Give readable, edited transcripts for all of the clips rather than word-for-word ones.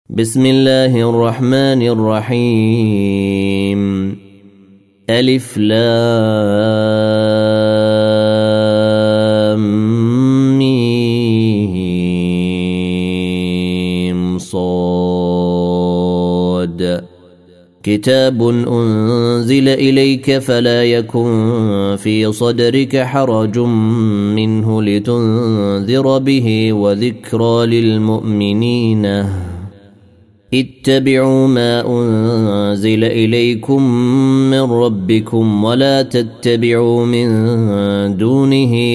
بسم الله الرحمن الرحيم ألف لام ميم صاد كتاب أنزل إليك فلا يكن في صدرك حرج منه لتنذر به وذكرى للمؤمنين اتبعوا ما أنزل إليكم من ربكم ولا تتبعوا من دونه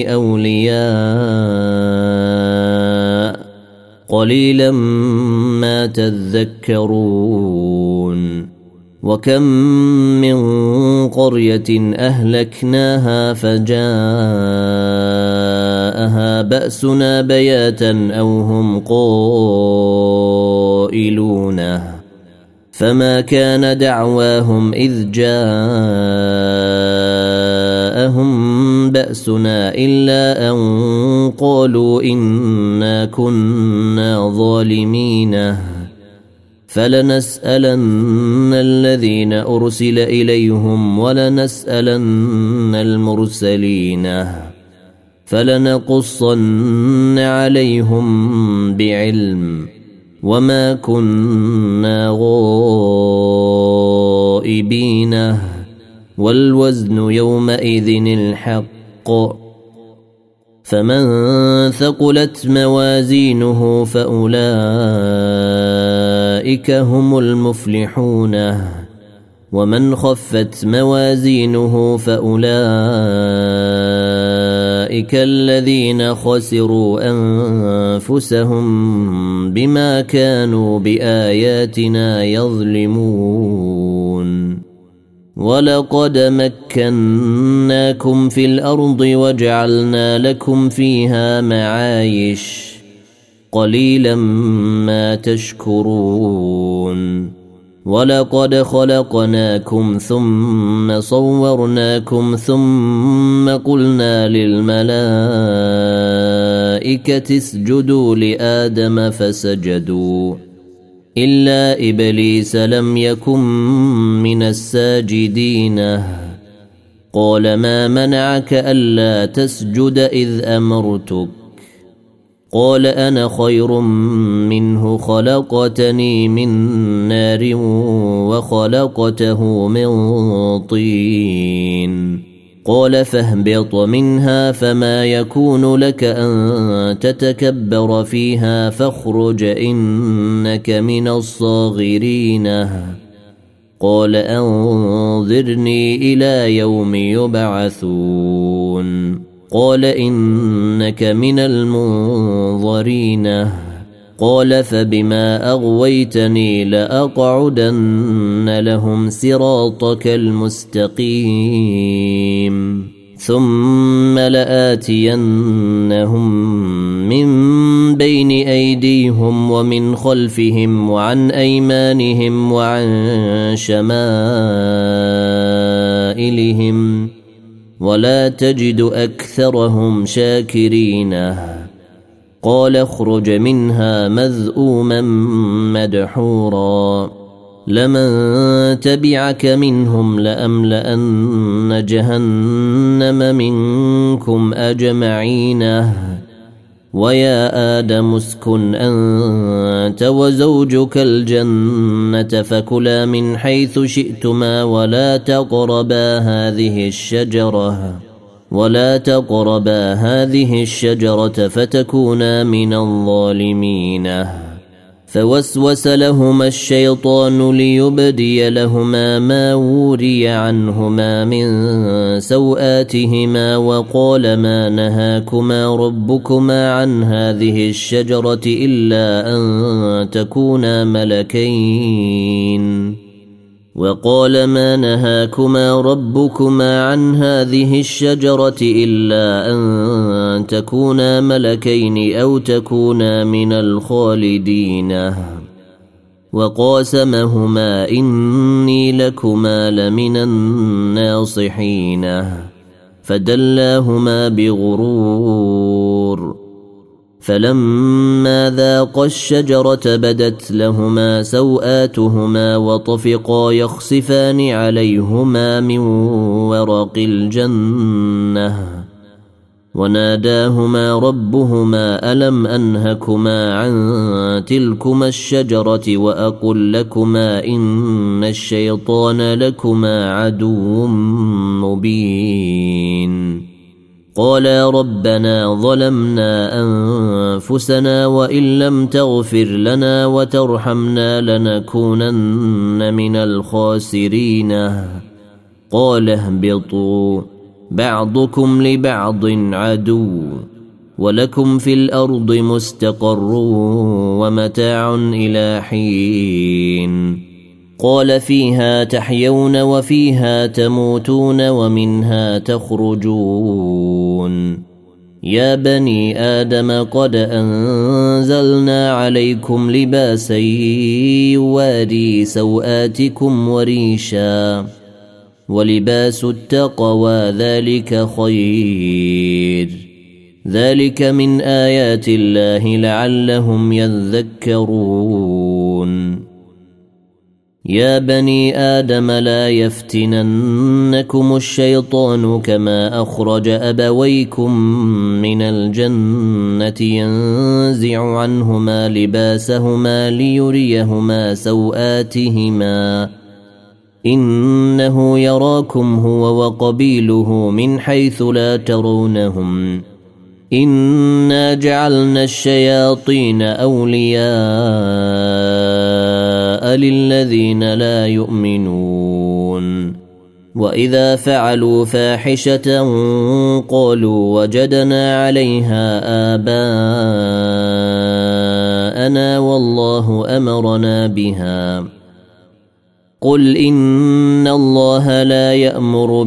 أولياء قليلا ما تذكرون وكم من قرية أهلكناها فجاءها بأسنا بياتا أو هم قائلون فما كان دعواهم إذ جاءهم بأسنا إلا أن قالوا إنا كنا ظالمين فلنسألن الذين أرسل إليهم ولنسألن المرسلين فلنقصن عليهم بعلم وما كنا غائبين والوزن يومئذ الحق فمن ثقلت موازينه فأولئك هم المفلحون ومن خفت موازينه فأولئك الذين خسروا أنفسهم بما كانوا بآياتنا يظلمون ولقد مكناكم في الأرض وجعلنا لكم فيها معايش قليلا ما تشكرون ولقد خلقناكم ثم صورناكم ثم قلنا للملائكة اسجدوا لآدم فسجدوا إلا إبليس لم يكن من الساجدين قال ما منعك ألا تسجد إذ أمرتك قال أنا خير منه خلقتني من نار وخلقته من طين قال فاهبط منها فما يكون لك أن تتكبر فيها فاخرج إنك من الصاغرين قال أنظرني إلى يوم يبعثون قال إنك من المنظرين قال فبما أغويتني لأقعدن لهم صراطك المستقيم ثم لآتينهم من بين أيديهم ومن خلفهم وعن أيمانهم وعن شمائلهم ولا تجد أكثرهم شاكرين قال اخرج منها مذءوما مدحورا لمن تبعك منهم لأملأن جهنم منكم أجمعين ويا آدم اسكن أنت وزوجك الجنة فكلا من حيث شئتما ولا تقربا هذه الشجرة فتكونا من الظالمين فوسوس لهما الشيطان ليبدي لهما ما وري عنهما من سوآتهما وقال ما نهاكما ربكما عن هذه الشجرة إلا أن تكونا ملكين أو تكونا من الخالدين وقاسمهما إني لكما لمن الناصحين فدلاهما بغرور فلما ذاقا الشجرة بدت لهما سوآتهما وطفقا يخصفان عليهما من ورق الجنة وناداهما ربهما ألم أنهكما عن تلكما الشجرة وأقل لكما إن الشيطان لكما عدو مبين قالا ربنا ظلمنا أنفسنا وإن لم تغفر لنا وترحمنا لنكونن من الخاسرين قال اهبطوا بعضكم لبعض عدو ولكم في الأرض مستقر ومتاع إلى حين قال فيها تحيون وفيها تموتون ومنها تخرجون يا بني آدم قد أنزلنا عليكم لباسا يواري سوآتكم وريشا ولباس التقوى ذلك خير ذلك من آيات الله لعلهم يذكرون يا بني آدم لا يفتننكم الشيطان كما أخرج أبويكم من الجنة ينزع عنهما لباسهما ليريهما سوآتهما إنه يراكم هو وقبيله من حيث لا ترونهم إنا جعلنا الشياطين أولياء للذين لا يؤمنون وإذا فعلوا فاحشة قالوا وجدنا عليها آباءنا والله أمرنا بها قل إن الله لا يأمر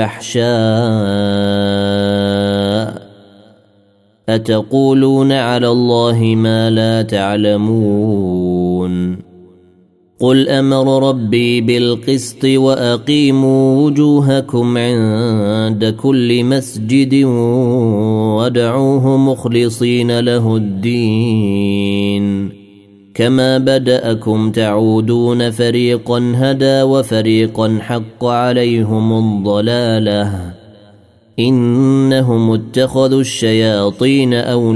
بالفحشاء أتقولون على الله ما لا تعلمون قل أمر ربي بالقسط وأقيموا وجوهكم عند كل مسجد وادعوه مخلصين له الدين كما بدأكم تعودون فريقا هدى وفريقا حق عليهم الضلالة إنهم اتخذوا الشياطين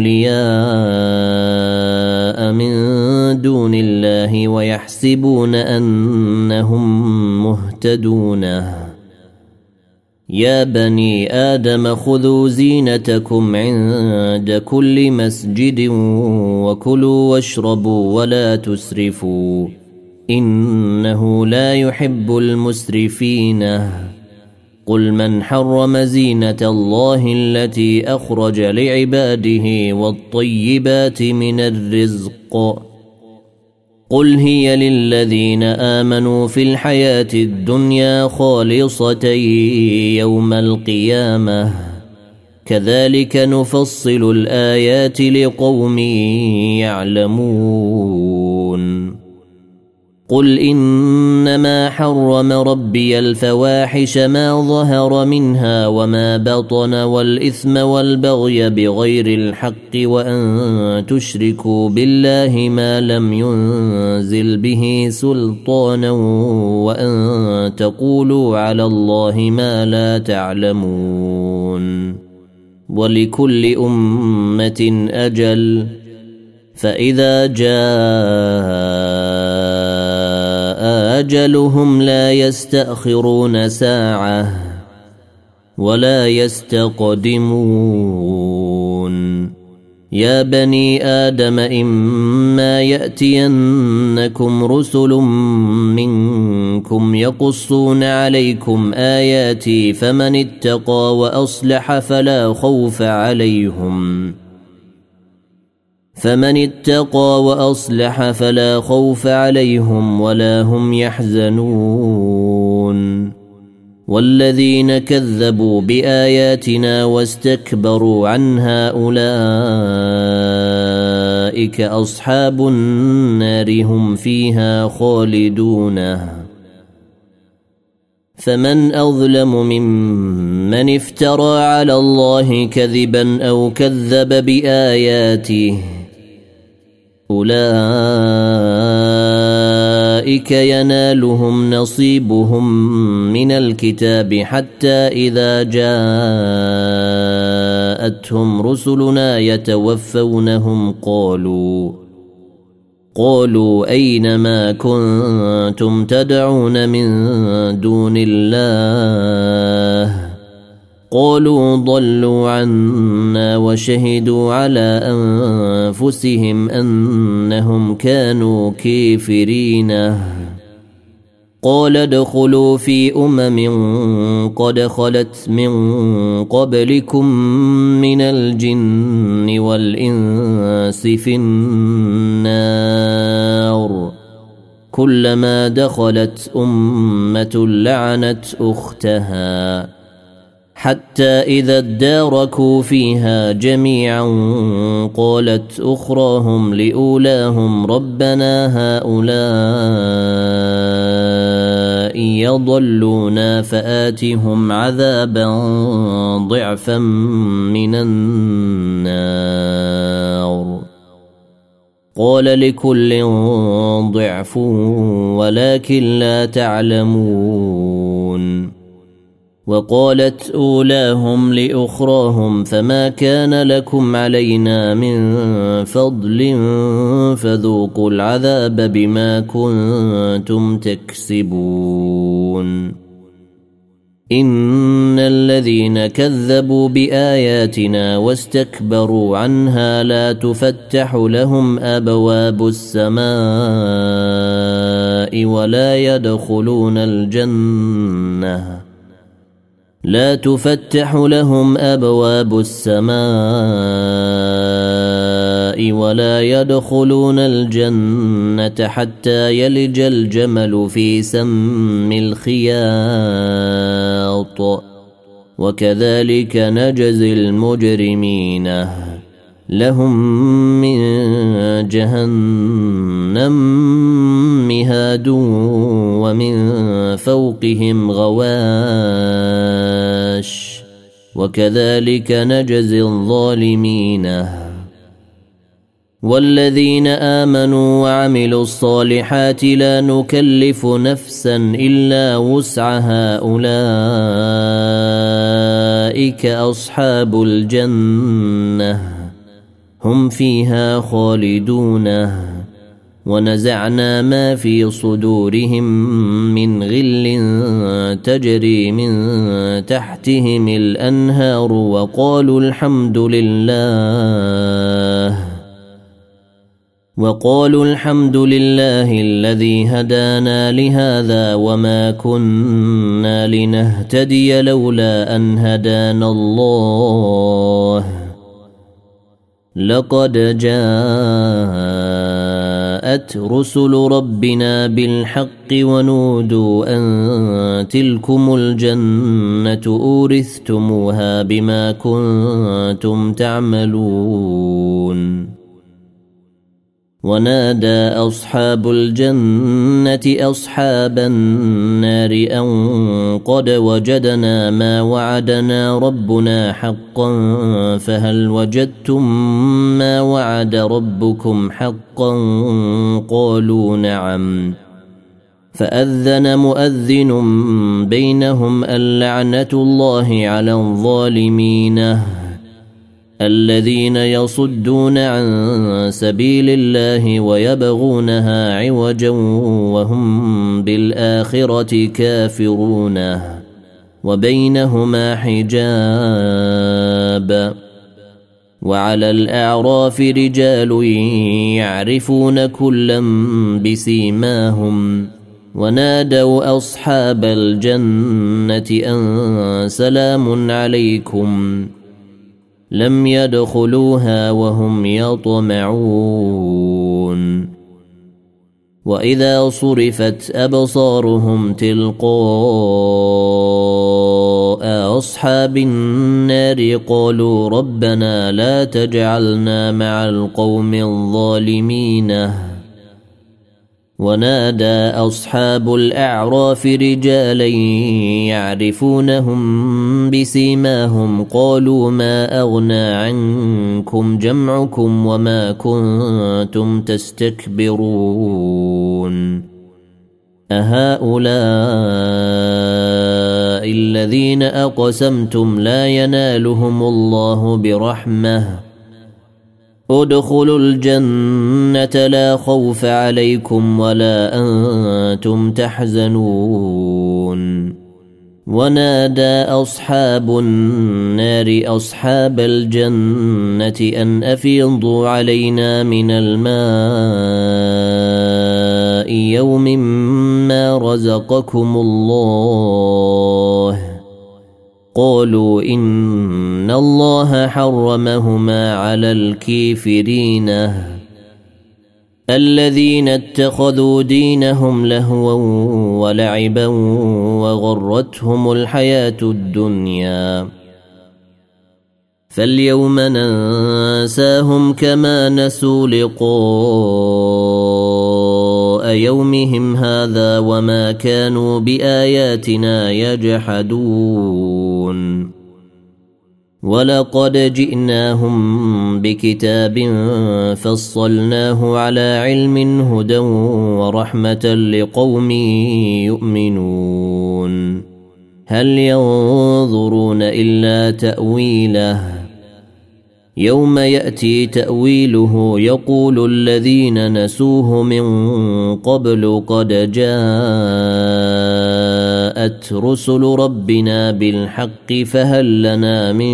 أولياء من دون الله ويحسبون أنهم مهتدون يا بني آدم خذوا زينتكم عند كل مسجد وكلوا واشربوا ولا تسرفوا إنه لا يحب المسرفين قل من حرم زينة الله التي أخرج لعباده والطيبات من الرزق قل هي للذين آمنوا في الحياة الدنيا خالصة يوم القيامة كذلك نفصل الآيات لقوم يعلمون قل إنما حرم ربي الفواحش ما ظهر منها وما بطن والإثم والبغي بغير الحق وأن تشركوا بالله ما لم ينزل به سلطانا وأن تقولوا على الله ما لا تعلمون ولكل أمة أجل فإذا جاء أجلهم لا يستأخرون ساعة ولا يستقدمون يا بني آدم إما يأتينكم رسل منكم يقصون عليكم آياتي فمن اتقى وأصلح فلا خوف عليهم ولا هم يحزنون والذين كذبوا بآياتنا واستكبروا عنها أولئك أصحاب النار هم فيها خالدون فمن أظلم ممن من افترى على الله كذبا أو كذب بآياته أولئك ينالهم نصيبهم من الكتاب حتى إذا جاءتهم رسلنا يتوفونهم قالوا أين ما كنتم تدعون من دون الله قالوا ضلوا عنا وشهدوا على أنفسهم أنهم كانوا كافرين قال ادخلوا في قد خلت من قبلكم من الجن والإنس في النار كلما دخلت أمة لعنت أختها حتى إذا اداركوا فيها جميعا قالت أخراهم لأولاهم ربنا هؤلاء يضلونا فآتهم عذابا ضعفا من النار قال لكل ضعف ولكن لا تعلمون وقالت أولاهم لأخراهم فما كان لكم علينا من فضل فذوقوا العذاب بما كنتم تكسبون إن الذين كذبوا بآياتنا واستكبروا عنها لا تفتح لهم أبواب السماء لا تفتح لهم أبواب السماء ولا يدخلون الجنة حتى يلج الجمل في سم الخياط وكذلك نجزي المجرمين لهم من جهنم مهاد ومن فوقهم غواش وكذلك نجزي الظالمين والذين آمنوا وعملوا الصالحات لا نكلف نفسا إلا وسعها أولئك أصحاب الجنة هم فيها خالدون ونزعنا ما في صدورهم من غل تجري من تحتهم الأنهار وقالوا الحمد لله الذي هدانا لهذا وما كنا لنهتدي لولا أن هدانا الله لقد جاءت رسل ربنا بالحق ونودوا أن تلكم الجنة أورثتموها بما كنتم تعملون ونادى أصحاب الجنة أصحاب النار أن قد وجدنا ما وعدنا ربنا حقا فهل وجدتم ما وعد ربكم حقا قالوا نعم فأذن مؤذن بينهم اللعنة الله على الظالمين الذين يصدون عن سبيل الله ويبغونها عوجا وهم بالآخرة كافرون وبينهما حجاب وعلى الأعراف رجال يعرفون كلا بسيماهم ونادوا أصحاب الجنة أن سلام عليكم لم يدخلوها وهم يطمعون وإذا صرفت أبصارهم تلقاء أصحاب النار قالوا ربنا لا تجعلنا مع القوم الظالمين ونادى أصحاب الأعراف رجالا يعرفونهم بسيماهم قالوا ما أغنى عنكم جمعكم وما كنتم تستكبرون أهؤلاء الذين أقسمتم لا ينالهم الله برحمة ادخلوا الجنة لا خوف عليكم ولا أنتم تحزنون ونادى أصحاب النار أصحاب الجنة أن أفيضوا علينا من الماء يوم ما رزقكم الله قالوا إن الله حرمهما على الكافرين الذين اتخذوا دينهم لهوا ولعبا وغرتهم الحياة الدنيا فاليوم ننساهم كما نسوا لقاء يومهم هذا وما كانوا بآياتنا يجحدون ولقد جئناهم بكتاب فصلناه على علم هدى ورحمة لقوم يؤمنون هل ينظرون إلا تأويله يوم يأتي تأويله يقول الذين نسوه من قبل قد جاءت رسل ربنا بالحق فهل لنا من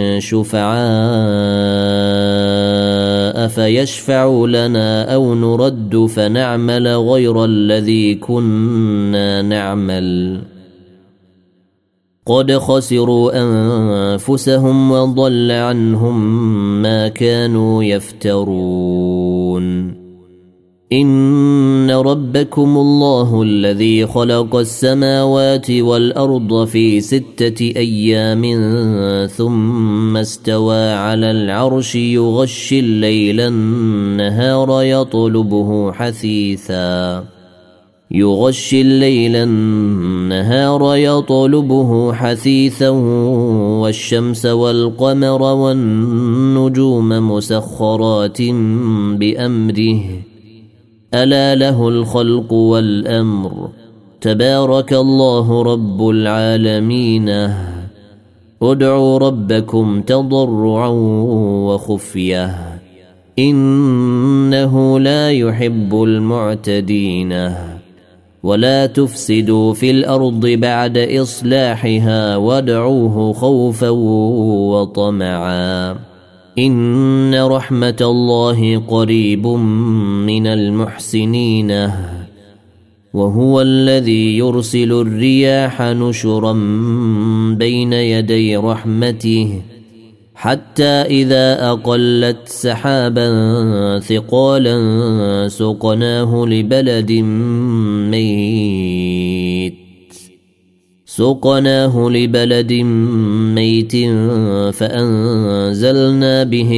شفعاء فيشفعوا لنا أو نرد فنعمل غير الذي كنا نعمل قد خسروا أنفسهم وضل عنهم ما كانوا يفترون إن ربكم الله الذي خلق السماوات والأرض في 6 أيام ثم استوى على العرش يغشي الليل النهار يطلبه حثيثا والشمس والقمر والنجوم مسخرات بأمره ألا له الخلق والأمر تبارك الله رب العالمين ادعوا ربكم تضرعا وخفية إنه لا يحب المعتدين ولا تفسدوا في الأرض بعد إصلاحها وادعوه خوفا وطمعا إن رحمة الله قريب من المحسنين وهو الذي يرسل الرياح نشرا بين يدي رحمته حتى إذا أقلت سحابا ثقالا سقناه لبلد ميت فأنزلنا به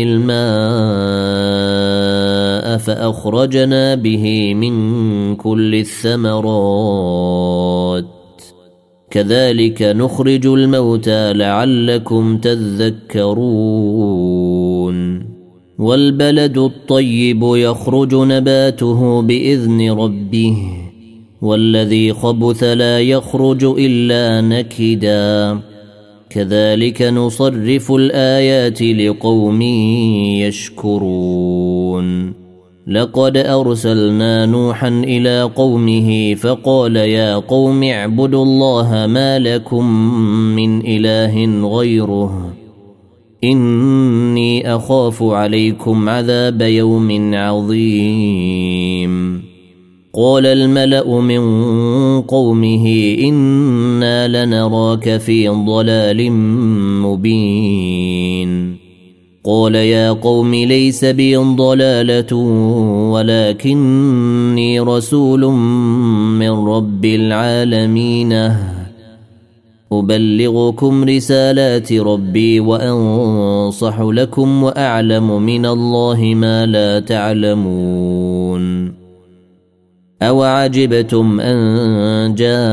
الماء فأخرجنا به من كل الثمرات كذلك نخرج الموتى لعلكم تذكرون والبلد الطيب يخرج نباته بإذن ربه والذي خبث لا يخرج إلا نكدا كذلك نصرف الآيات لقوم يشكرون لقد أرسلنا نوحا إلى قومه فقال يا قوم اعبدوا الله ما لكم من إله غيره إني أخاف عليكم عذاب يوم عظيم قال الملأ من قومه إنا لنراك في ضلال مبين قال يا قوم ليس بي ضلالة ولكني رسول من رب العالمين أبلغكم رسالات ربي وأنصح لكم وأعلم من الله ما لا تعلمون أوعجبتم أن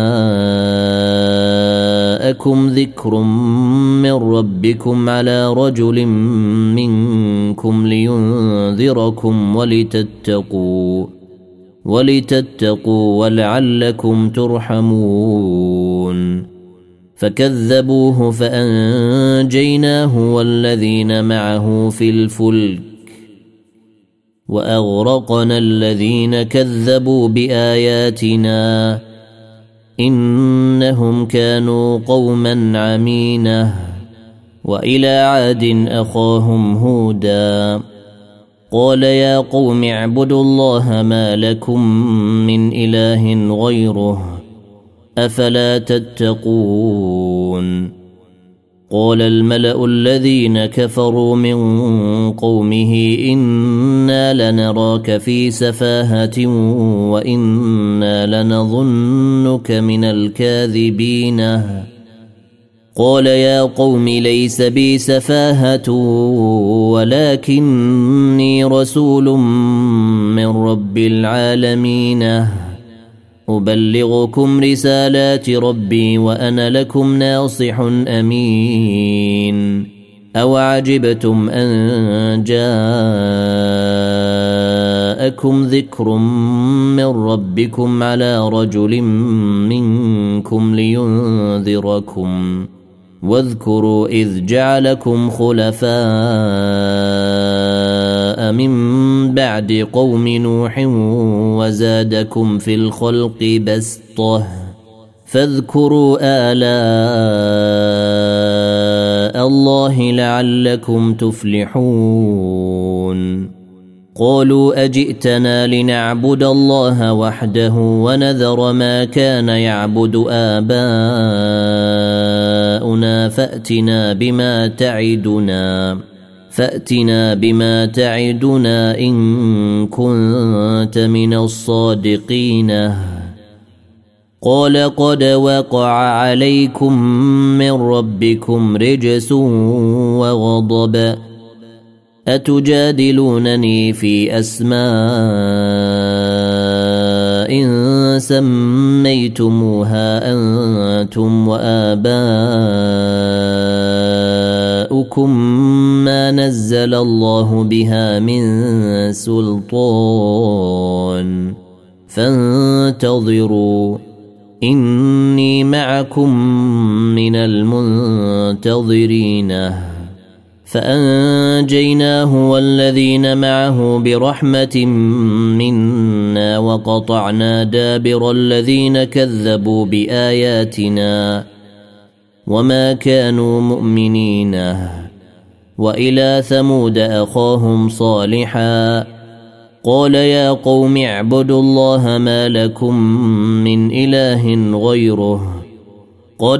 جاءكم ذكر من ربكم على رجل منكم لينذركم ولتتقوا ولعلكم ترحمون فكذبوه فأنجيناه والذين معه في الفلك وأغرقنا الذين كذبوا بآياتنا إنهم كانوا قوما عمينة. وإلى عاد أخاهم هودا قال يا قوم اعبدوا الله ما لكم من إله غيره أفلا تتقون. قال الملأ الذين كفروا من قومه إنا لنراك في سفاهة وإنا لنظنك من الكاذبين. قال يا قوم ليس بي سفاهة ولكني رسول من رب العالمين أبلغكم رسالات ربي وأنا لكم ناصح أمين. أوعجبتم أن جاءكم ذكر من ربكم على رجل منكم لينذركم واذكروا إذ جعلكم خلفاء من بعد قوم نوح وزادكم في الخلق بسطة فاذكروا آلاء الله لعلكم تفلحون. قالوا أجئتنا لنعبد الله وحده ونذر ما كان يعبد آباؤنا فأتنا بما تعدنا إن كنت من الصادقين. قال قد وقع عليكم من ربكم رجس وغضب أتجادلونني في أسماء سميتموها أنتم وآباؤكم ما نزل الله بها من سلطان فانتظروا إني معكم من المنتظرين. فأنجيناه والذين معه برحمة منا وقطعنا دابر الذين كذبوا بآياتنا وما كانوا مؤمنين. وإلى ثمود أخاهم صالحا قال يا قوم اعبدوا الله ما لكم من إله غيره قد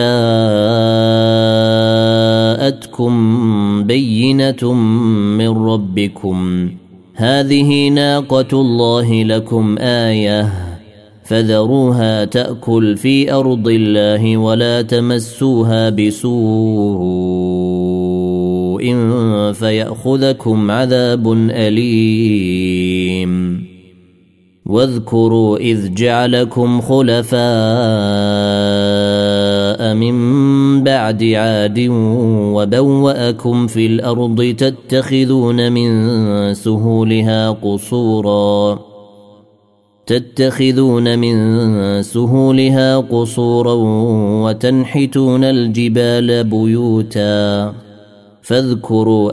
جاءتكم بينة من ربكم هذه ناقة الله لكم آية فذروها تأكل في أرض الله ولا تمسوها بسوء فيأخذكم عذاب أليم. واذكروا إذ جعلكم خلفاء من بعد عاد وبوأكم في الأرض تتخذون من سهولها قصورا وتنحتون الجبال بيوتا فاذكروا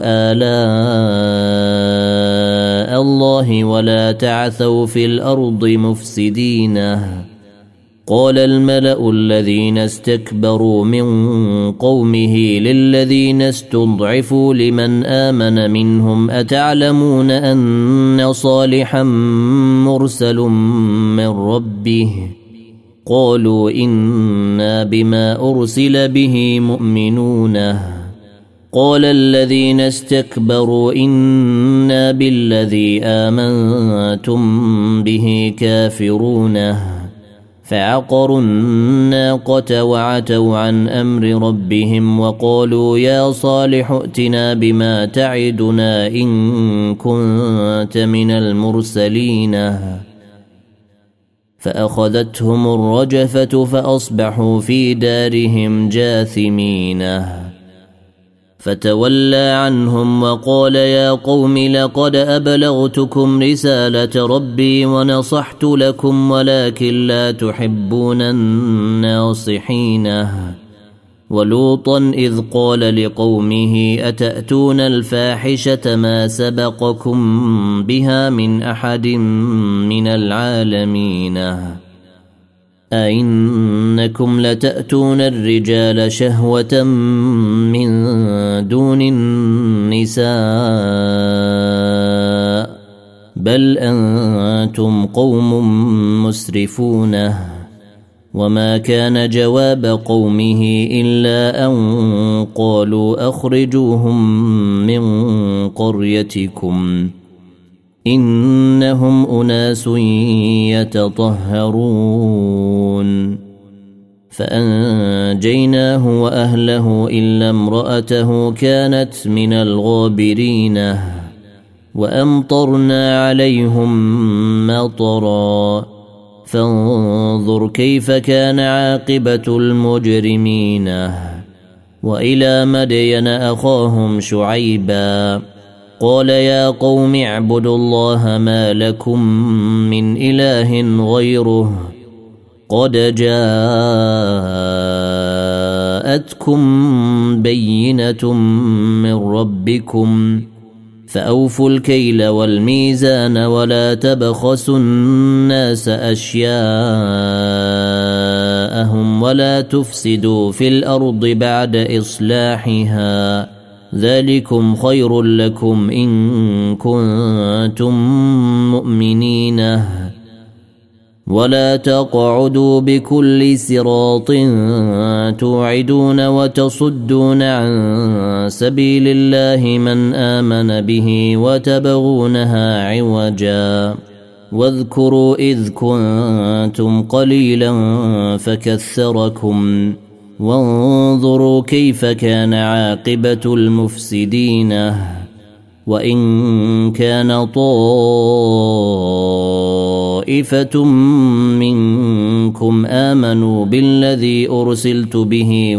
آلاء الله ولا تعثوا في الأرض مفسدين. قال الملأ الذين استكبروا من قومه للذين استضعفوا لمن آمن منهم أتعلمون أن صالحا مرسل من ربه قالوا إنا بما أرسل به مؤمنون. قال الذين استكبروا إنا بالذي آمنتم به كافرون فعقروا الناقة وعتوا عن أمر ربهم وقالوا يا صالح ائتنا بما تعدنا إن كنت من المرسلين. فأخذتهم الرجفة فأصبحوا في دارهم جاثمين فتولى عنهم وقال يا قوم لقد أبلغتكم رسالة ربي ونصحت لكم ولكن لا تحبون الناصحين ولوطا إذ قال لقومه أتأتون الفاحشة ما سبقكم بها من أحد من العالمين أئنكم لتأتون الرجال شهوة من دون النساء بل أنتم قوم مسرفون وما كان جواب قومه إلا أن قالوا أخرجوهم من قريتكم إنهم أناس يتطهرون فأنجيناه وأهله إلا امرأته كانت من الغابرين وأمطرنا عليهم مطرا فانظر كيف كان عاقبة المجرمين وإلى مدين أخاهم شعيبا قال يا قوم اعبدوا الله ما لكم من إله غيره قد جاءتكم بينة من ربكم فأوفوا الكيل والميزان ولا تبخسوا الناس أشياءهم ولا تفسدوا في الأرض بعد إصلاحها ذلكم خير لكم إن كنتم مؤمنين ولا تقعدوا بكل صراط توعدون وتصدون عن سبيل الله من آمن به وتبغونها عوجا واذكروا إذ كنتم قليلا فكثركم وانظروا كيف كان عاقبة المفسدين وإن كان طائفة منكم آمنوا بالذي أرسلت به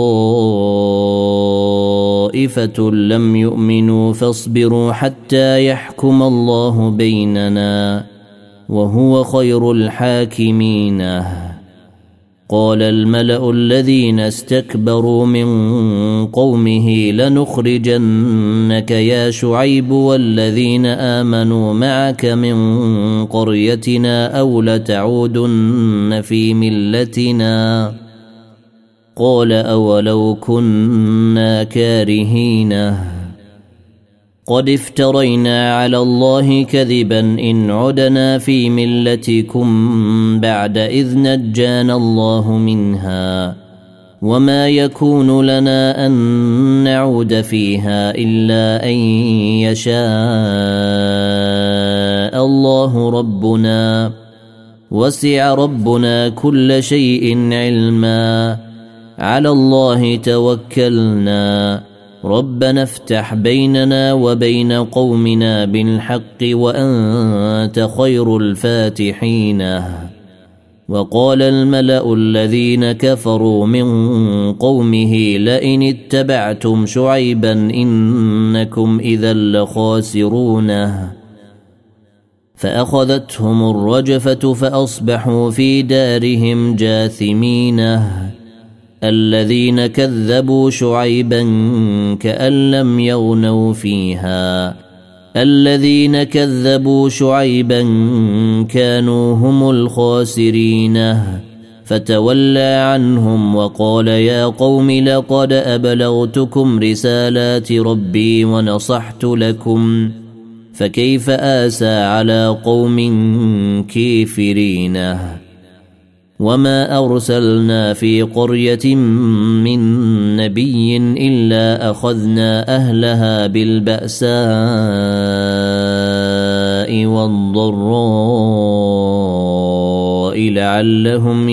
وطائفة لم يؤمنوا فاصبروا حتى يحكم الله بيننا وهو خير الحاكمين قال الملأ الذين استكبروا من قومه لنخرجنك يا شعيب والذين آمنوا معك من قريتنا أو لتعودن في ملتنا قال أولو كنا كارهين قد افترينا على الله كذبا إن عدنا في ملتكم بعد إذ نجانا الله منها وما يكون لنا أن نعود فيها إلا أن يشاء الله ربنا وسع ربنا كل شيء علما على الله توكلنا ربنا افتح بيننا وبين قومنا بالحق وأنت خير الفاتحين وقال الملأ الذين كفروا من قومه لئن اتبعتم شعيبا إنكم إذا لخاسرون فأخذتهم الرجفة فأصبحوا في دارهم جاثمين الذين كذبوا شعيبا كأن لم يغنوا فيها الذين كذبوا شعيبا كانوا هم الخاسرين فتولى عنهم وقال يا قوم لقد أبلغتكم رسالات ربي ونصحت لكم فكيف آسى على قوم كافرين وما أرسلنا في قرية من نبي إلا أخذنا أهلها بالبأساء والضراء لعلهم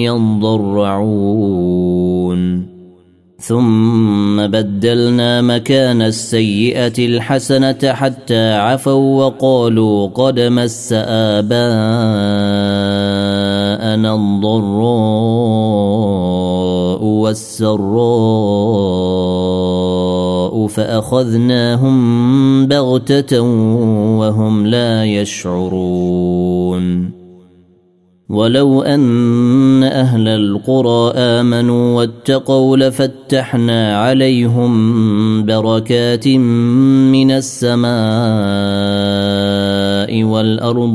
ينضرعون ثم بدلنا مكان السيئة الحسنة حتى عفوا وقالوا قد مس آباءنا جاءنا الضراء والسراء فأخذناهم بغتة وهم لا يشعرون ولو أن أهل القرى آمنوا واتقوا لفتحنا عليهم بركات من السماء والأرض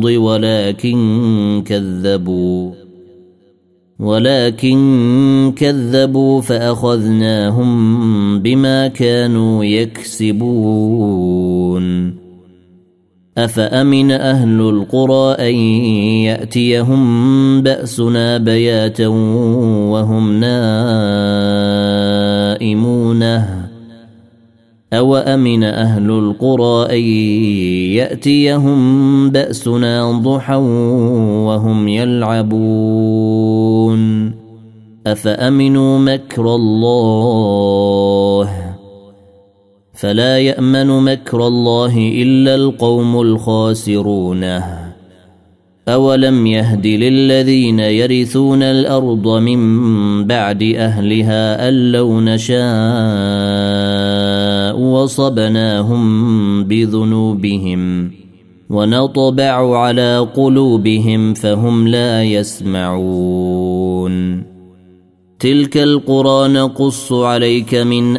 ولكن كذبوا فأخذناهم بما كانوا يكسبون أفأمن أهل القرى أن يأتيهم بأسنا بياتا وهم نائمون أو أمن أهل القرى أن يأتيهم بأسنا ضحى وهم يلعبون أفأمنوا مكر الله فلا يأمن مكر الله إلا القوم الخاسرون أولم يهد للذين يرثون الأرض من بعد أهلها أن لو نشاء وصبناهم بذنوبهم ونطبع على قلوبهم فهم لا يسمعون تلك القرى نقص عليك من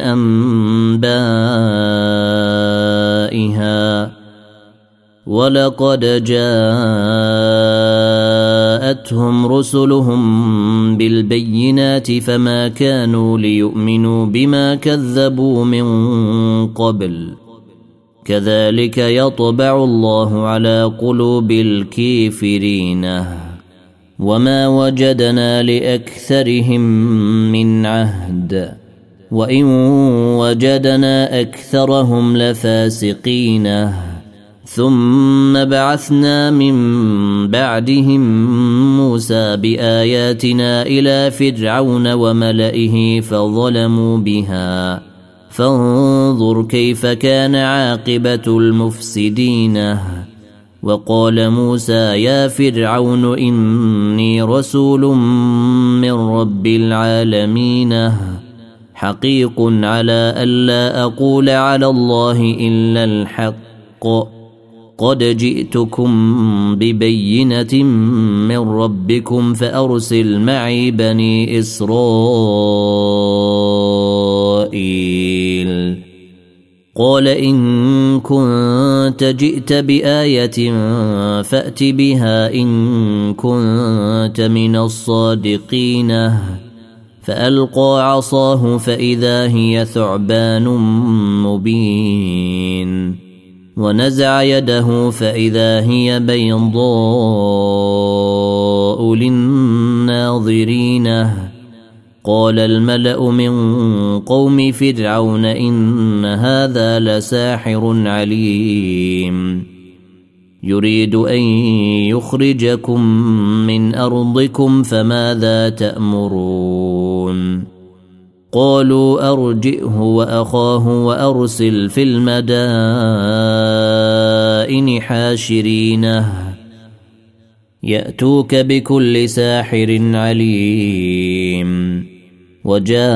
أنبائها ولقد جاءتهم رسلهم بالبينات فما كانوا ليؤمنوا بما كذبوا من قبل كذلك يطبع الله على قلوب الكافرين وما وجدنا لأكثرهم من عهد وإن وجدنا أكثرهم لفاسقين ثم بعثنا من بعدهم موسى بآياتنا إلى فرعون وملئه فظلموا بها فانظر كيف كان عاقبة المفسدين وقال موسى يا فرعون إني رسول من رب العالمين حقيق على ألا أقول على الله إلا الحق قد جئتكم ببينة من ربكم فأرسل معي بني إسرائيل قال إن كنت جئت بآية فأت بها إن كنت من الصادقين فألقى عصاه فإذا هي ثعبان مبين ونزع يده فإذا هي بيضاء للناظرين قال الملأ من قوم فرعون إن هذا لساحر عليم يريد أن يخرجكم من أرضكم فماذا تأمرون قالوا أرجئه وأخاه وأرسل في المدائن حاشرينه يأتوك بكل ساحر عليم وجاء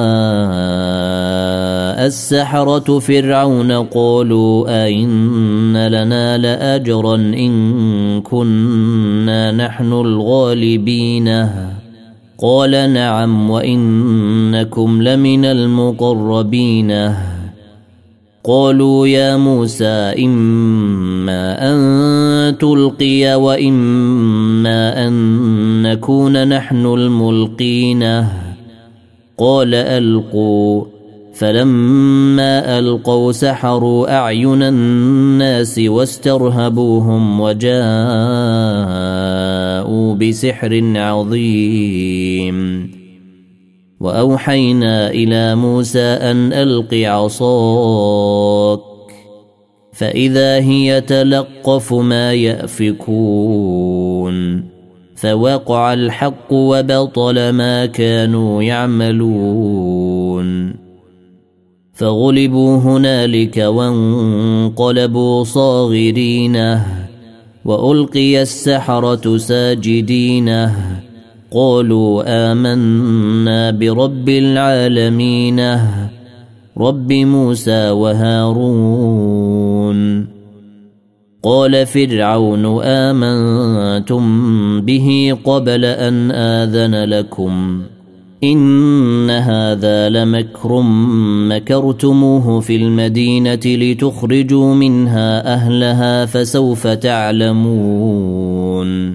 السحرة فرعون قالوا أئن لنا لأجرا إن كنا نحن الغالبين قال نعم وإنكم لمن المقربين قالوا يا موسى إما أن تلقي وإما أن نكون نحن الملقين قال ألقوا فلما ألقوا سحروا أعين الناس واسترهبوهم وجاءوا بسحر عظيم وأوحينا إلى موسى أن ألق عصاك فإذا هي تلقف ما يأفكون فوقع الحق وبطل ما كانوا يعملون فغلبوا هنالك وانقلبوا صاغرين وألقي السحرة ساجدين قالوا آمنا برب العالمين رب موسى وهارون. قال فرعون آمنتم به قبل أن آذن لكم إن هذا لمكر مكرتموه في المدينة لتخرجوا منها أهلها فسوف تعلمون.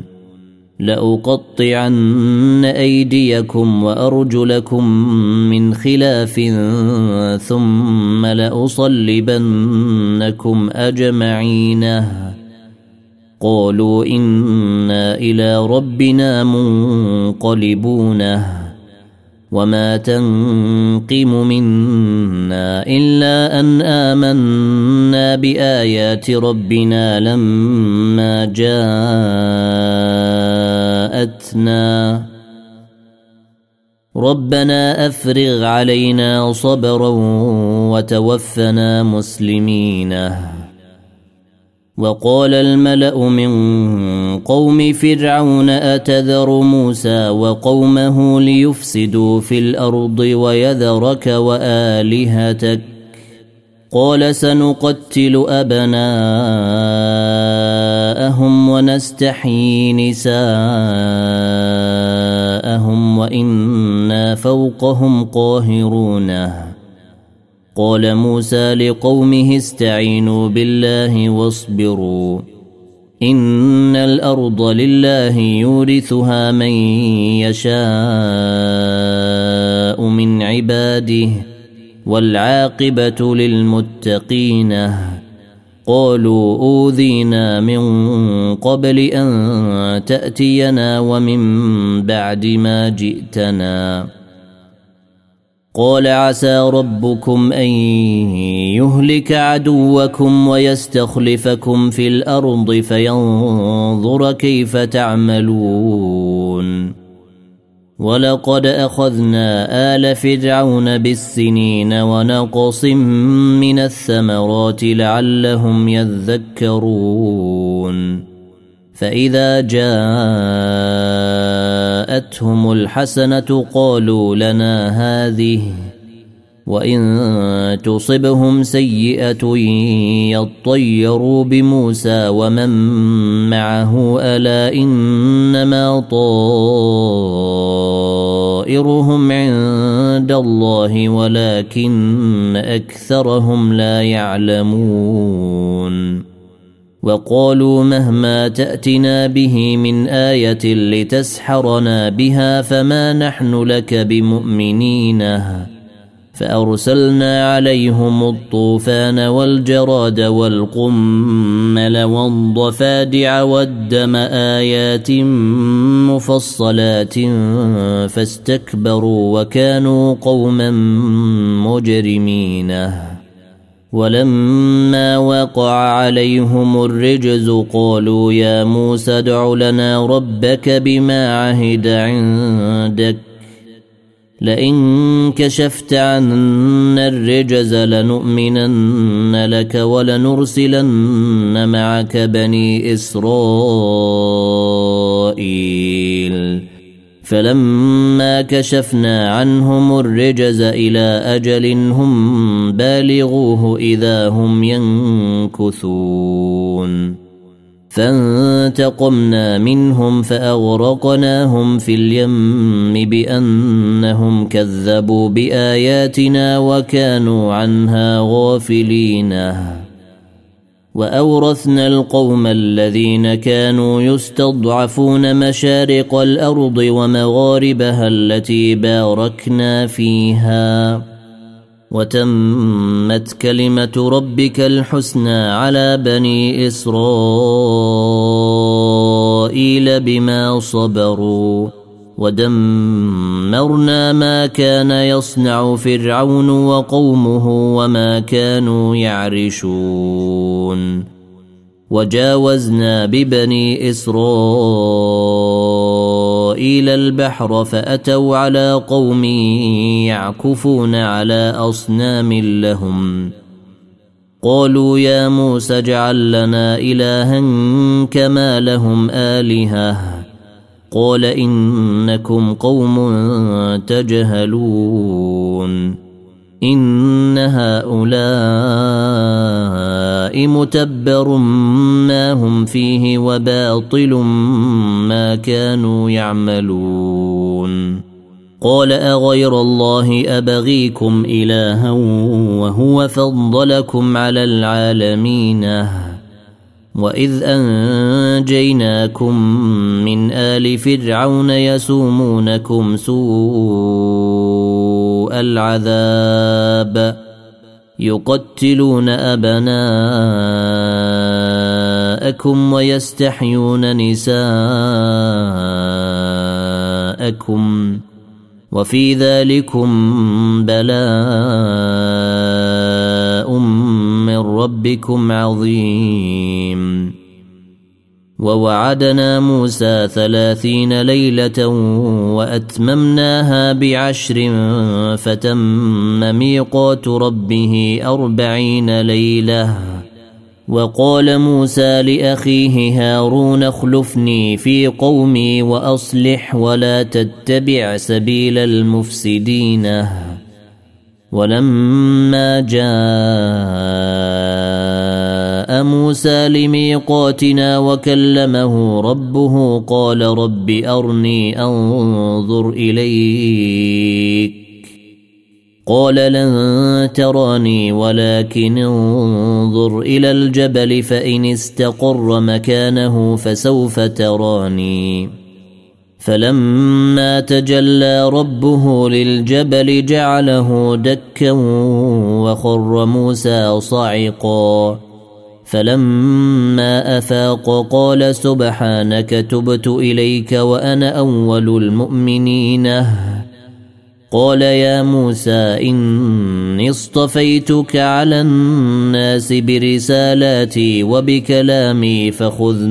لأقطعن أيديكم وأرجلكم من خلاف ثم لأصلبنكم أجمعين. قالوا إنا إلى ربنا منقلبون. وما تنقم منا إلا أن آمنا بآيات ربنا لما جاءتنا. ربنا أفرغ علينا صبرا وتوفنا مسلمين. وقال الملأ من قوم فرعون أتذر موسى وقومه ليفسدوا في الأرض ويذرك وآلهتك قال سنقتل أبناءهم ونستحيي نساءهم وإنا فوقهم قاهرون. قال موسى لقومه استعينوا بالله واصبروا إن الأرض لله يورثها من يشاء من عباده والعاقبة للمتقين. قالوا أوذينا من قبل أن تأتينا ومن بعد ما جئتنا. قال عسى ربكم أن يهلك عدوكم ويستخلفكم في الأرض فينظر كيف تعملون. ولقد أخذنا آل فرعون بالسنين ونقص من الثمرات لعلهم يذكرون. فإذا جاءتهم الحسنة قالوا لنا هذه وإن تصبهم سيئة يطيروا بموسى ومن معه ألا إنما طائرهم عند الله ولكن أكثرهم لا يعلمون. وقالوا مهما تأتنا به من آية لتسحرنا بها فما نحن لك بمؤمنين. فأرسلنا عليهم الطوفان والجراد والقمل والضفادع والدم آيات مفصلات فاستكبروا وكانوا قوما مجرمين. ولما وقع عليهم الرجز قالوا يا موسى ادع لنا ربك بما عهد عندك لئن كشفت عنا الرجز لنؤمنن لك ولنرسلن معك بني إسرائيل. فلما كشفنا عنهم الرجز إلى أجل هم بالغوه إذا هم ينكثون. فانتقمنا منهم فأغرقناهم في اليم بأنهم كذبوا بآياتنا وكانوا عنها غافلين. وأورثنا القوم الذين كانوا يستضعفون مشارق الأرض ومغاربها التي باركنا فيها وتمت كلمة ربك الحسنى على بني إسرائيل بما صبروا ودمرنا ما كان يصنع فرعون وقومه وما كانوا يعرشون. وجاوزنا ببني إسرائيل البحر فأتوا على قوم يعكفون على أصنام لهم قالوا يا موسى اجعل لنا إلها كما لهم آلهة قال إنكم قوم تجهلون إن هؤلاء متبر ما هم فيه وباطل ما كانوا يعملون قال أغير الله أبغيكم إلها وهو فضلكم على العالمين وإذ أنجيناكم من آل فرعون يسومونكم سوء العذاب يقتلون أبناءكم ويستحيون نساءكم وفي ذلكم بلاء من ربكم عظيم ووعدنا موسى 30 ليلة وأتممناها ب10 فتم ميقات ربه 40 ليلة وقال موسى لأخيه هارون اخلفني في قومي وأصلح ولا تتبع سبيل المفسدين ولما جاء موسى لميقاتنا وكلمه ربه قال رب أرني أنظر إليك قال لن تراني ولكن انظر إلى الجبل فإن استقر مكانه فسوف تراني فلما تجلى ربه للجبل جعله دكا وخر موسى صعقا فلما أفاق قال سبحانك تبت إليك وأنا أول المؤمنين قال يا موسى إني اصطفيتك على الناس برسالاتي وبكلامي فخذ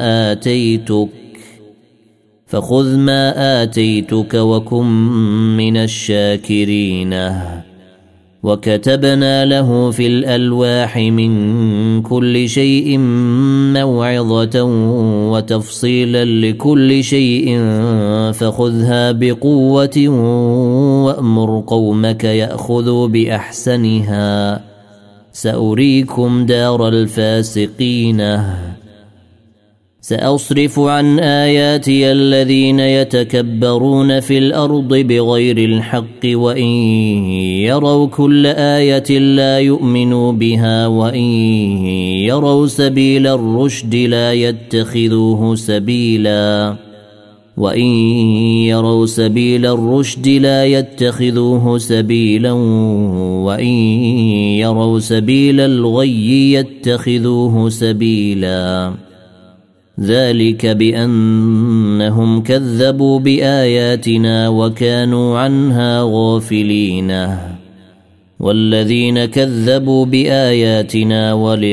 ما آتيتك وكن من الشاكرين وكتبنا له في الألواح من كل شيء موعظة وتفصيلا لكل شيء فخذها بقوة وأمر قومك يأخذوا بأحسنها سأريكم دار الفاسقين سأصرف عن آياتي الذين يتكبرون في الأرض بغير الحق وإن يروا كل آية لا يؤمنوا بها وإن يروا سبيل الرشد لا يتخذوه سبيلا وإن يروا سبيل الغي يتخذوه سبيلا ذلك بأنهم كذبوا بآياتنا وكانوا عنها غافلين والذين كذبوا بآياتنا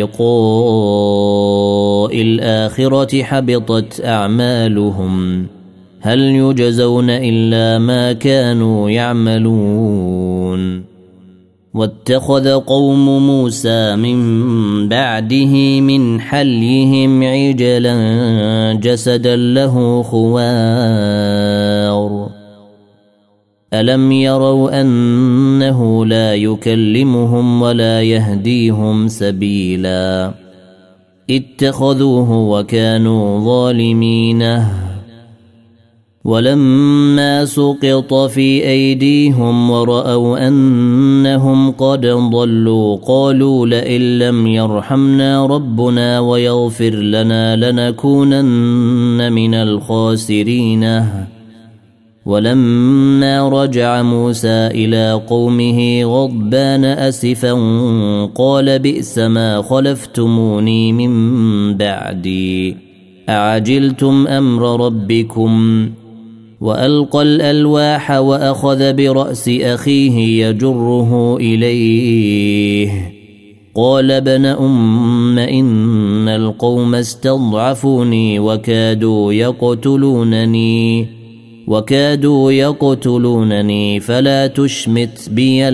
ولقاء الآخرة حبطت أعمالهم هل يجزون إلا ما كانوا يعملون واتخذ قوم موسى من بعده من حليهم عجلا جسدا له خوار ألم يروا أنه لا يكلمهم ولا يهديهم سبيلا اتخذوه وكانوا ظالمين ولما سقط في أيديهم ورأوا أنهم قد ضلوا قالوا لئن لم يرحمنا ربنا ويغفر لنا لنكونن من الخاسرين ولما رجع موسى إلى قومه غضبان أسفا قال بئس ما خلفتموني من بعدي أعجلتم أمر ربكم وألقى الألواح وأخذ برأس أخيه يجره إليه قال ابن أم إن القوم استضعفوني وكادوا يقتلونني فلا تشمت بي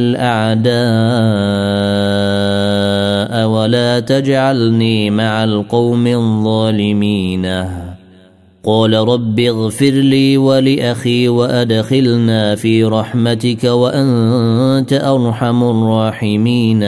الأعداء ولا تجعلني مع القوم الظالمين قال رب اغفر لي ولأخي وأدخلنا في رحمتك وأنت أرحم الراحمين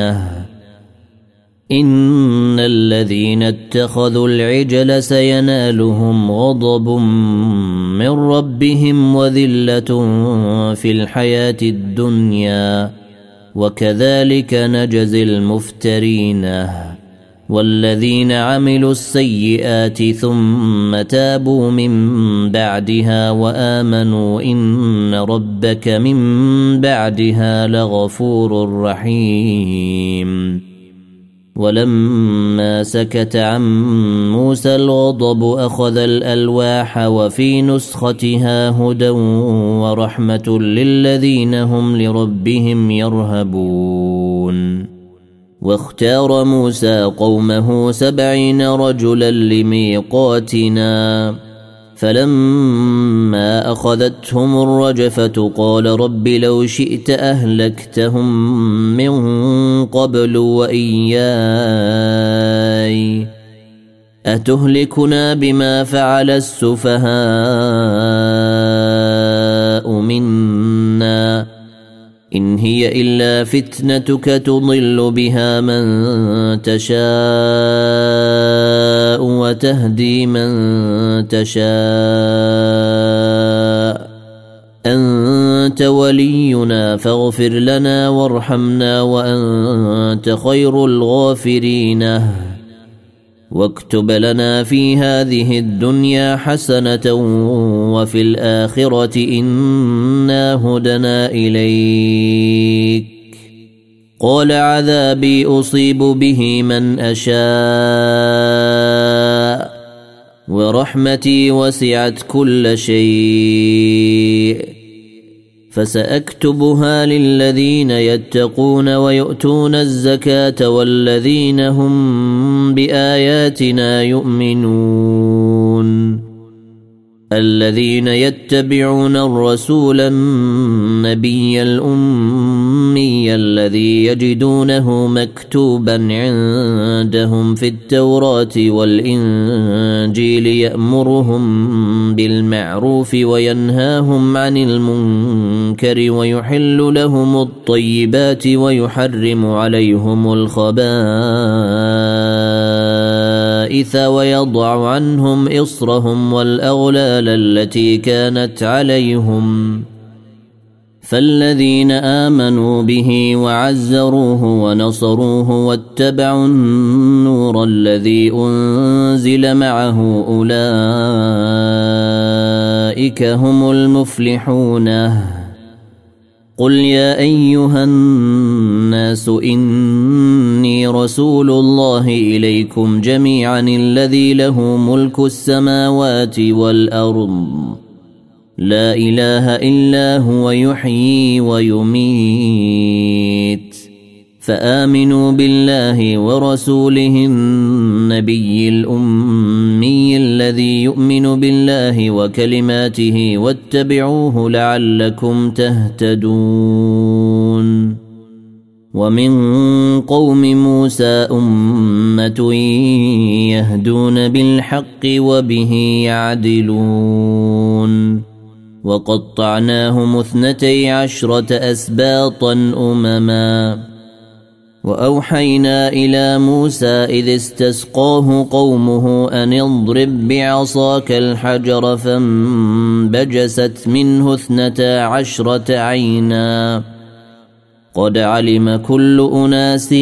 إن الذين اتخذوا العجل سينالهم غضب من ربهم وذلة في الحياة الدنيا وكذلك نجزي المفترين والذين عملوا السيئات ثم تابوا من بعدها وآمنوا إن ربك من بعدها لغفور رحيم ولما سكت عن موسى الغضب أخذ الألواح وفي نسختها هدى ورحمة للذين هم لربهم يرهبون واختار موسى قومه 70 رجلا لميقاتنا فلما أخذتهم الرجفة قال رب لو شئت أهلكتهم من قبل وإياي أتهلكنا بما فعل السفهاء منا إن هي إلا فتنتك تضل بها من تشاء وتهدي من تشاء أنت ولينا فاغفر لنا وارحمنا وأنت خير الغافرين واكتب لنا في هذه الدنيا حسنة وفي الآخرة إنا هدنا إليك قال عذابي أصيب به من أشاء ورحمتي وسعت كل شيء فسأكتبها للذين يتقون ويؤتون الزكاة والذين هم بآياتنا يؤمنون الذين يتبعون الرسول النبي الأمي الذي يجدونه مكتوبا عندهم في التوراة والإنجيل يأمرهم بالمعروف وينهاهم عن المنكر ويحل لهم الطيبات ويحرم عليهم الخبائث ويضع عنهم إصرهم والأغلال التي كانت عليهم فالذين آمنوا به وعزروه ونصروه واتبعوا النور الذي أنزل معه أولئك هم المفلحون قل يا أيها الناس إني رسول الله إليكم جميعا الذي له ملك السماوات والأرض لا إله إلا هو يحيي ويميت فآمنوا بالله ورسوله النبي الأمي الذي يؤمن بالله وكلماته واتبعوه لعلكم تهتدون ومن قوم موسى أمة يهدون بالحق وبه يعدلون وقطعناهم 12 أسباطا أمما وأوحينا إلى موسى إذ استسقاه قومه أن اضرب بعصاك الحجر فانبجست منه 12 عينا قد علم كل أناس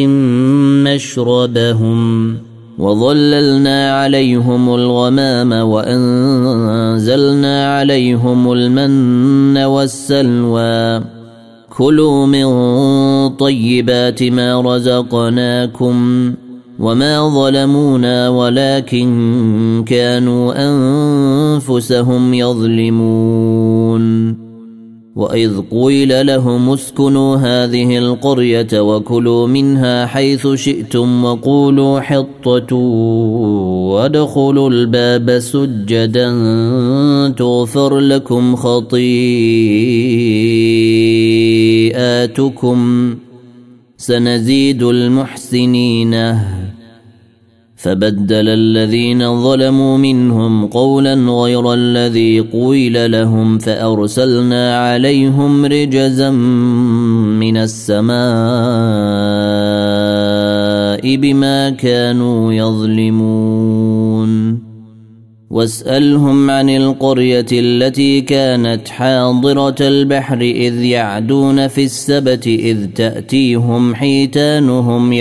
مشربهم وظللنا عليهم الغمام وأنزلنا عليهم المن والسلوى كلوا من طيبات ما رزقناكم وما ظلمونا ولكن كانوا أنفسهم يظلمون وإذ قيل لهم اسكنوا هذه القرية وكلوا منها حيث شئتم وقولوا حطة وادخلوا الباب سجدا تغفر لكم خطيئاتكم سنزيد المحسنين فبدل الذين ظلموا منهم قولا غير الذي قيل لهم فأرسلنا عليهم رجزا من السماء بما كانوا يظلمون واسألهم عن القرية التي كانت حاضرة البحر إذ يعدون في السبت إذ تأتيهم حيتانهم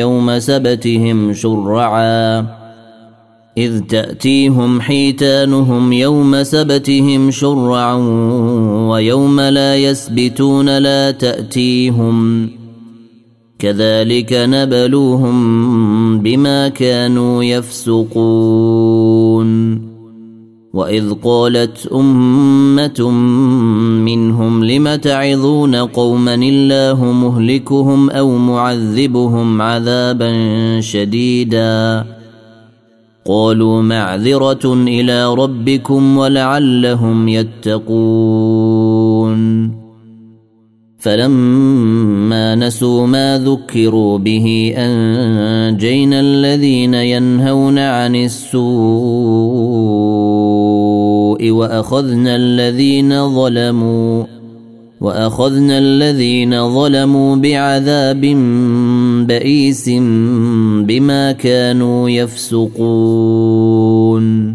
يوم سبتهم شرعا ويوم لا يسبتون لا تأتيهم كذلك نبلوهم بما كانوا يفسقون وإذ قالت أمة منهم لم تعظون قوما الله مهلكهم أو معذبهم عذابا شديدا قالوا معذرة إلى ربكم ولعلهم يتقون فلما نسوا ما ذكروا به أنجينا الذين ينهون عن السوء وأخذنا الذين ظلموا بعذاب بئيس بما كانوا يفسقون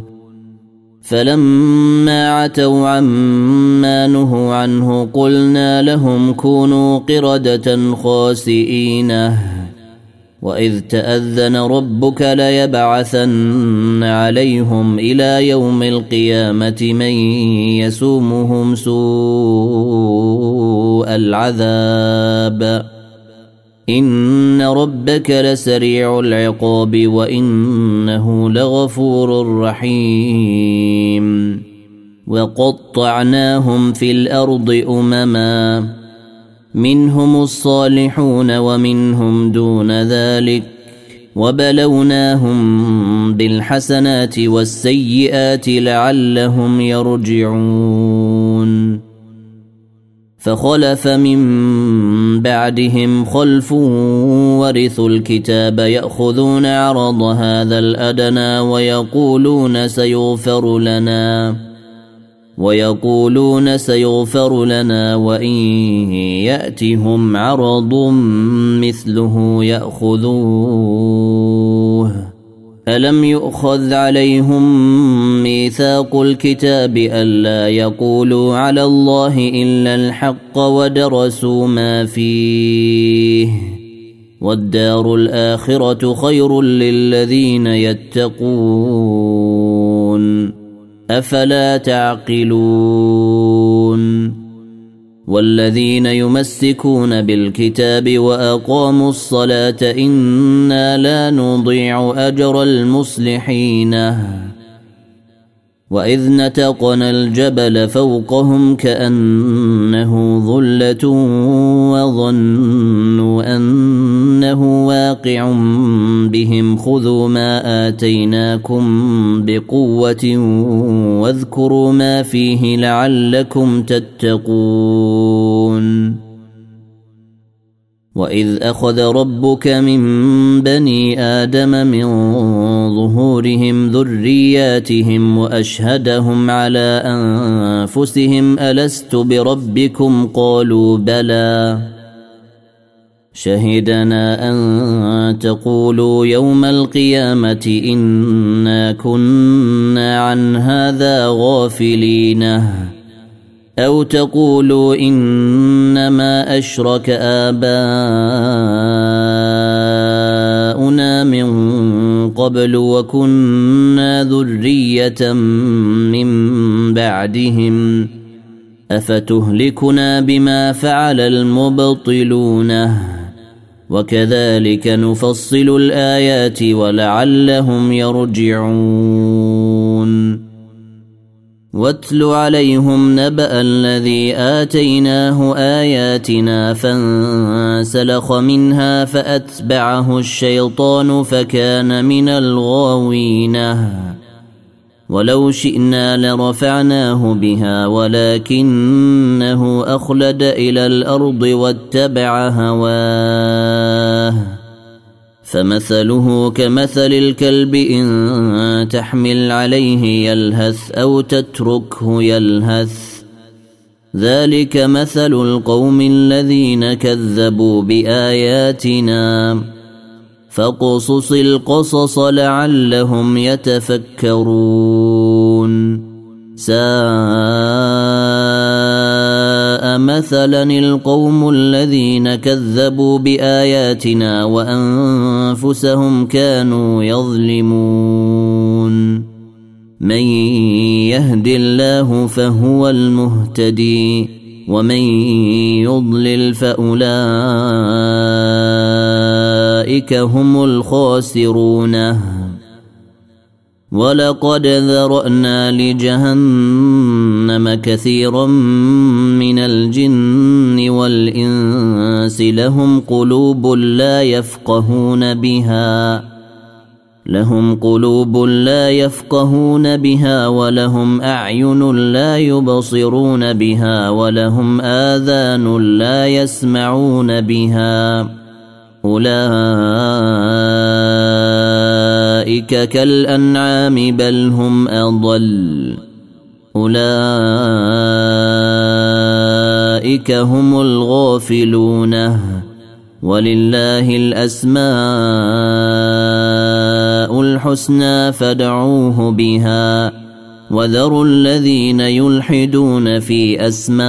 فلما عتوا عما نهوا عنه قلنا لهم كونوا قردة خاسئين وإذ تأذن ربك ليبعثن عليهم إلى يوم القيامة من يسومهم سوء العذاب إن ربك لسريع العقاب وإنه لغفور رحيم وقطعناهم في الأرض أمما منهم الصالحون ومنهم دون ذلك وبلوناهم بالحسنات والسيئات لعلهم يرجعون فخلف من بعدهم خلف ورثوا الكتاب يأخذون عرض هذا الأدنى ويقولون سيغفر لنا وإن يأتهم عرض مثله يأخذوه ألم يؤخذ عليهم ميثاق الكتاب ألا يقولوا على الله إلا الحق ودرسوا ما فيه والدار الآخرة خير للذين يتقون أفلا تعقلون والذين يمسكون بالكتاب وأقاموا الصلاة إنا لا نضيع أجر المصلحين وإذ نتقنا الجبل فوقهم كأنه ظلة وظنوا أنه واقع بهم خذوا ما آتيناكم بقوة واذكروا ما فيه لعلكم تتقون وإذ أخذ ربك من بني آدم من ظهورهم ذرياتهم وأشهدهم على أنفسهم ألست بربكم قالوا بلى شهدنا أن تقولوا يوم القيامة إنا كنا عن هذا غافلين أو تقولوا إنما أشرك آباؤنا من قبل وكنا ذرية من بعدهم أفتهلكنا بما فعل المبطلون وكذلك نفصل الآيات ولعلهم يرجعون واتل عليهم نبأ الذي آتيناه آياتنا فانسلخ منها فأتبعه الشيطان فكان من الغاوين ولو شئنا لرفعناه بها ولكنه أخلد إلى الأرض واتبع هواه فمثله كمثل الكلب إن تحمل عليه يلهث أو تتركه يلهث ذلك مثل القوم الذين كذبوا بآياتنا فاقصص القصص لعلهم يتفكرون ساء مثلا القوم الذين كذبوا بآياتنا وأنفسهم كانوا يظلمون من يهد الله فهو المهتدي ومن يضلل فأولئك هم الخاسرون ولقد ذرأنا لجهنم كثيرا من الجن والإنس لهم قلوب لا يفقهون بها ولهم أعين لا يبصرون بها ولهم آذان لا يسمعون بها أولئك كالأنعام بل هم أضل أولئك هم الغافلون ولله الأسماء الحسنى فادعوه بها وذروا الذين يلحدون في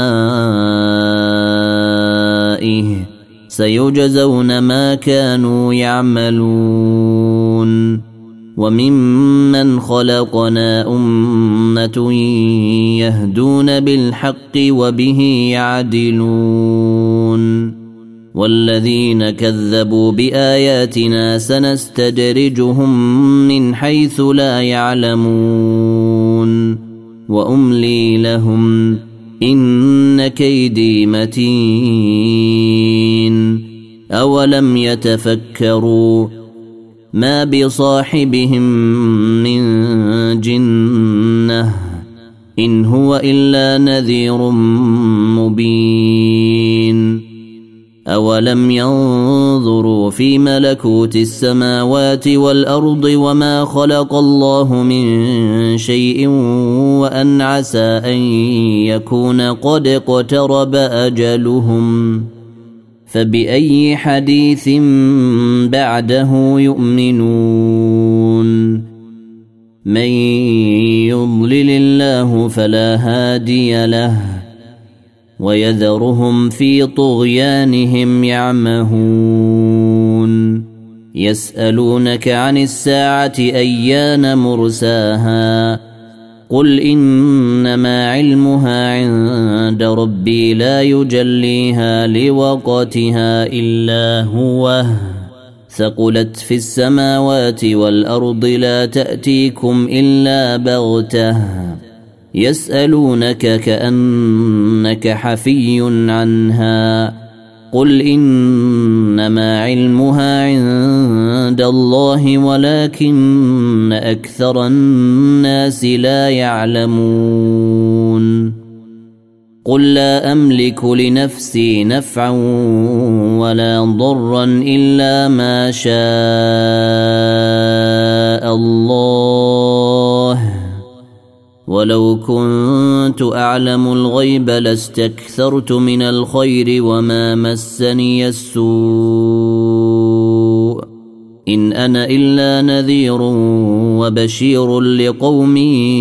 أسمائه سيجزون ما كانوا يعملون وممن خلقنا أمة يهدون بالحق وبه يعدلون والذين كذبوا بآياتنا سنستدرجهم من حيث لا يعلمون وأملي لهم إن كيدي متين أولم يتفكروا ما بصاحبهم من جنة إن هو إلا نذير مبين أولم ينظروا في ملكوت السماوات والأرض وما خلق الله من شيء وأن عسى أن يكون قد اقترب أجلهم فبأي حديث بعده يؤمنون من يضلل الله فلا هادي له ويذرهم في طغيانهم يعمهون يسألونك عن الساعة أيان مرساها قل إنما علمها عند ربي لا يجليها لوقتها إلا هو ثقلت في السماوات والأرض لا تأتيكم إلا بغتة يسألونك كأنك حفي عنها قل إنما علمها عند الله ولكن أكثر الناس لا يعلمون قل لا أملك لنفسي نفعا ولا ضرا إلا ما شاء الله ولو كنت أعلم الغيب لاستكثرت من الخير وما مسني السوء إن أنا إلا نذير وبشير لقوم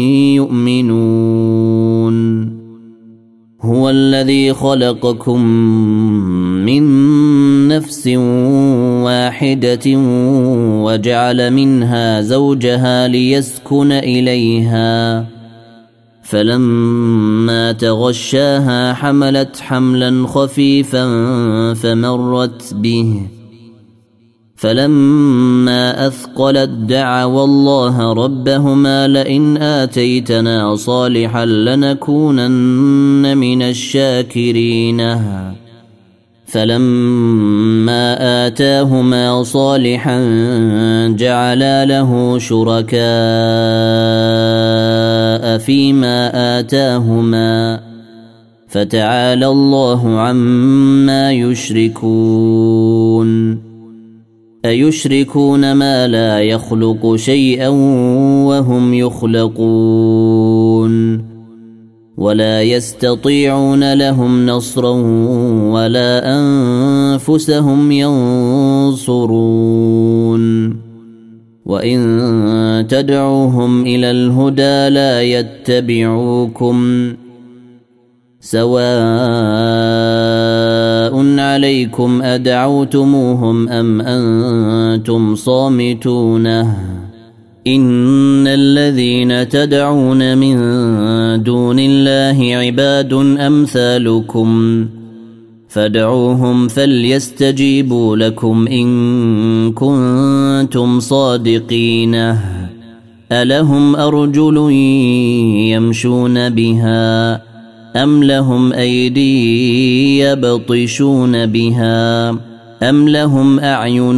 يؤمنون هو الذي خلقكم من نفس واحدة وجعل منها زوجها ليسكن إليها فلما تغشاها حملت حملا خفيفا فمرت به فلما أثقلت دعوا الله ربهما لئن آتيتنا صالحا لنكونن من الشاكرين فلما آتاهما صالحا جعلا له شركاء فيما آتاهما فتعالى الله عما يشركون أيشركون ما لا يخلق شيئا وهم يخلقون ولا يستطيعون لهم نصرا ولا أنفسهم ينصرون وإن تدعوهم إلى الهدى لا يتبعوكم سواء عليكم أدعوتموهم أم أنتم صامتونه إن الذين تدعون من دون الله عباد أمثالكم فادعوهم فليستجيبوا لكم إن كنتم صادقين ألهم أرجل يمشون بها أم لهم أيدي يبطشون بها أم لهم أعين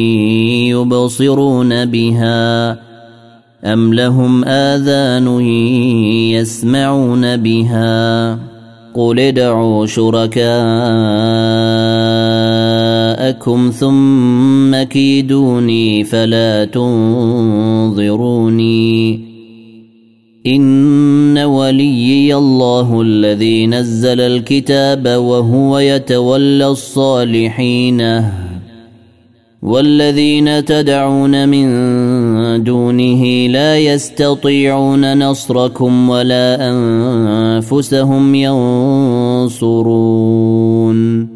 يبصرون بها أم لهم آذان يسمعون بها قل ادعوا شركاءكم ثم كيدوني فلا تنظروني إن وليي الله الذي نزل الكتاب وهو يتولى الصالحين والذين تدعون من دونه لا يستطيعون نصركم ولا أنفسهم ينصرون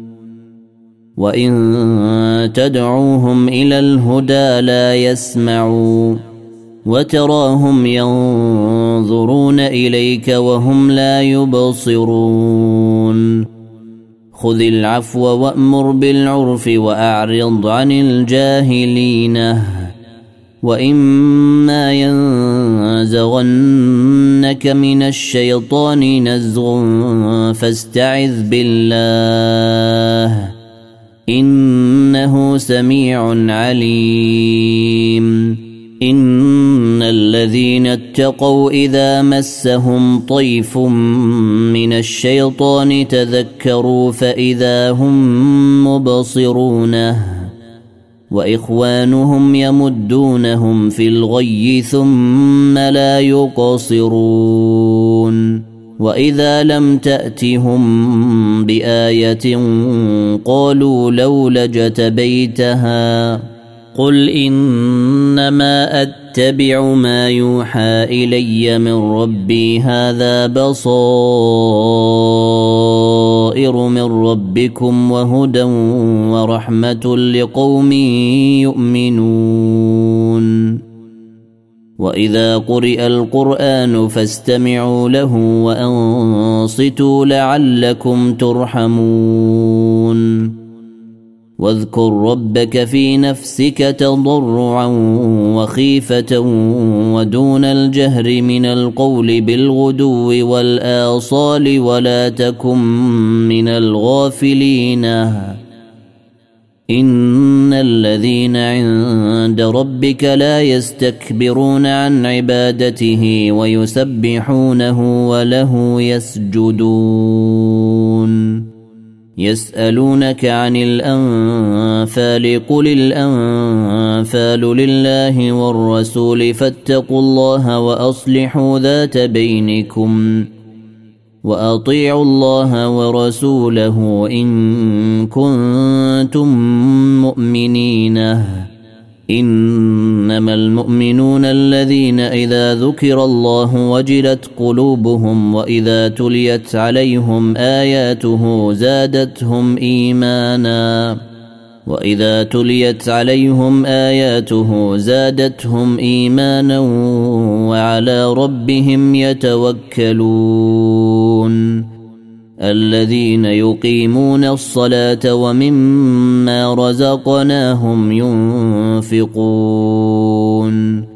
وإن تدعوهم إلى الهدى لا يسمعوا وتراهم ينظرون إليك وهم لا يبصرون خذ العفو وأمر بالعرف وأعرض عن الجاهلين وإما ينزغنك من الشيطان نزغ فاستعذ بالله إنه سميع عليم إن الذين اتقوا إذا مسهم طيف من الشيطان تذكروا فإذا هم مبصرونه وإخوانهم يمدونهم في الغي ثم لا يقصرون وإذا لم تأتهم بآية قالوا لولا اجتبيتها قل إنما أتبع ما يوحى إلي من ربي هذا بصائر من ربكم وهدى ورحمة لقوم يؤمنون وإذا قرئ القرآن فاستمعوا له وأنصتوا لعلكم ترحمون واذكر ربك في نفسك تضرعا وخيفة ودون الجهر من القول بالغدو والآصال ولا تكن من الغافلين إن الذين عند ربك لا يستكبرون عن عبادته ويسبحونه وله يسجدون يسألونك عن الأنفال قل الأنفال لله والرسول فاتقوا الله وأصلحوا ذات بينكم وأطيعوا الله ورسوله إن كنتم مؤمنين إنما المؤمنون الذين إذا ذكر الله وجلت قلوبهم وإذا تليت عليهم آياته زادتهم إيمانا وعلى ربهم يتوكلون الذين يقيمون الصلاة ومما رزقناهم ينفقون